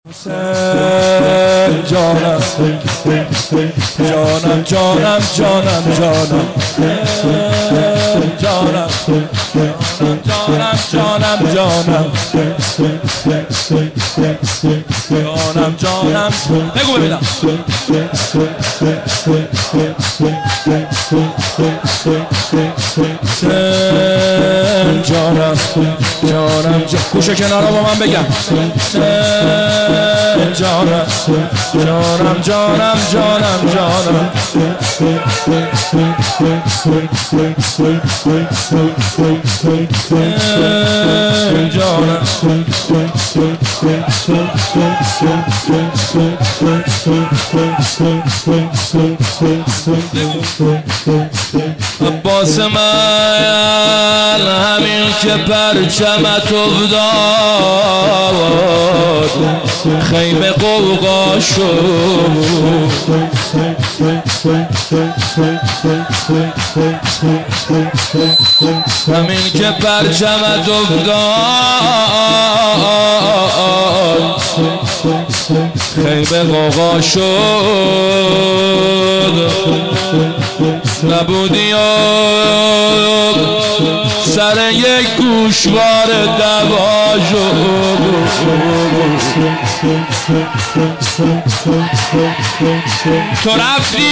جانم جانم جانم جانم جانم جانم جانم جانم جانم جانم بگو ببینم جانم جانم گوشه کنارا با من بگم جانم جانم جانم جانم جانم عباس من همین که پرچمت افتاد خیمه قوقا شد همین که پرچمت افتاد خیمه قوقا شد نبودی سر یک گوشوار دوا شد تو رفتی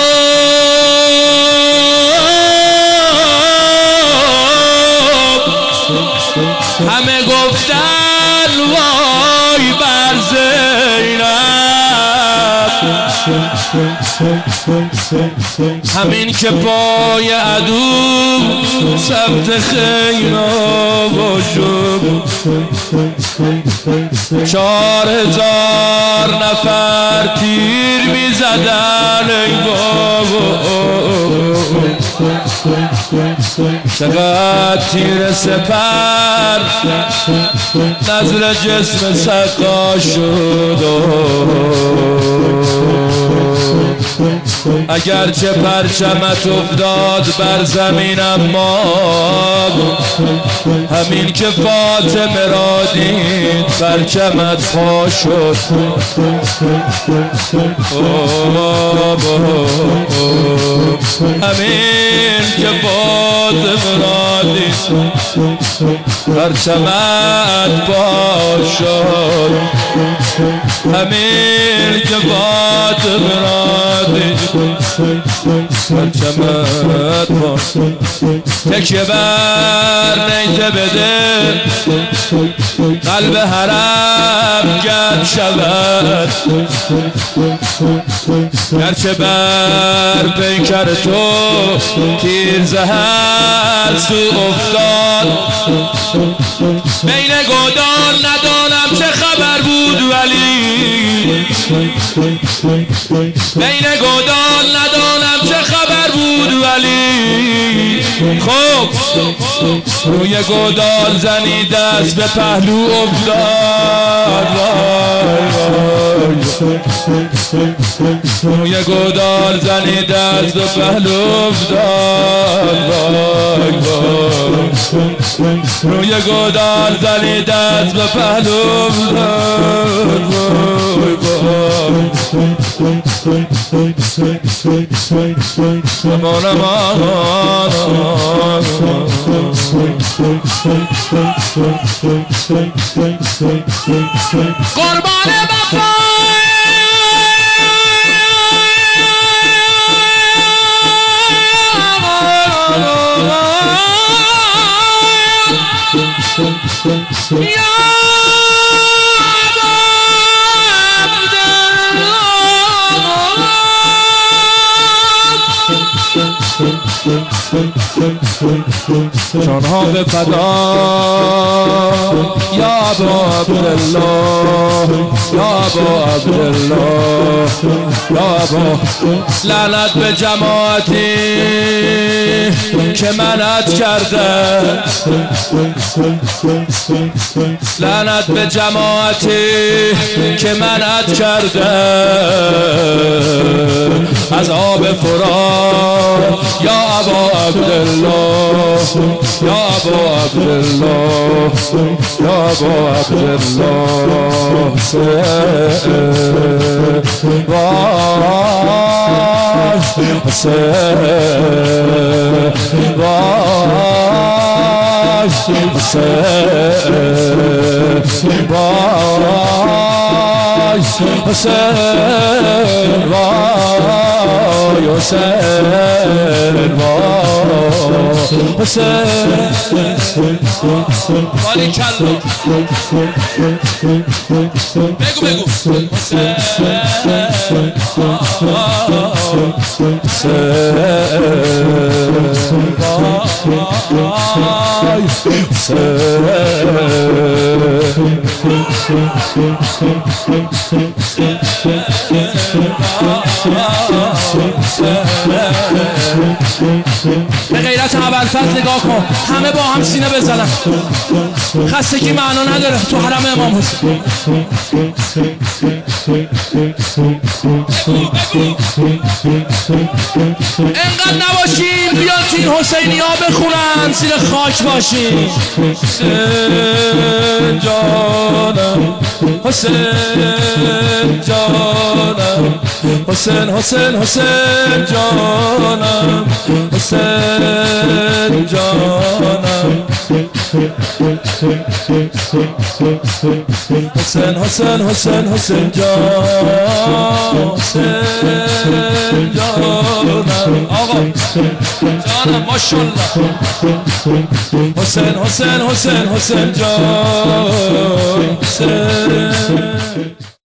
همه گفتن وای بر زینب همین که پای عدو سمت خیمه شد 4000 نفر تیر میزدن ای بابا چقدر تیر سپر نظر جسم سقا شد اگرچه پرچمت افتاد بر زمین اما همین که فاطمه را دید پرچمت پا شد همین که فاطمه را دید پرچمت پا شد همین که فاطمه را دید پرچمت پا شد تکیه بر نیزه بده قلب حرم گرد شود گرچه بر پیکر تو تیر زهر سو افتاد بین گودان ندانم چه خبر بود ولی بین گودان ندانم چه خبر بود ولی خب روی گودال زنی دست به پهلو افتاد روی گودال زنی دست به پهلو افتاد روی گودال زنی دست به پهلو افتاد امان امان قربان وفا جانها به فدا یا ابا عبدالله یا ابا عبدالله یا ابا لعنت به جماعتی که منعت کرده لعنت به جماعتی که منعت کرده از آب فرات یا ابا عبدالله یا ابا عبدالله یا ابا عبدالله به غیرت ابوالفضل نگاه کن، همه با هم سینه بزنن، خستگی معنا نداره تو حرم امام حسین. انقدر نباشین بیان تو این حسینی ها بخونن، زیر خاک باشین. حسین جانم حسین جانم حسین حسین حسین جانم حسین جانم حسین حسین حسین حسین جان حسین جانم آقا جانم ماشاءالله حسین حسین حسین حسین جان حسین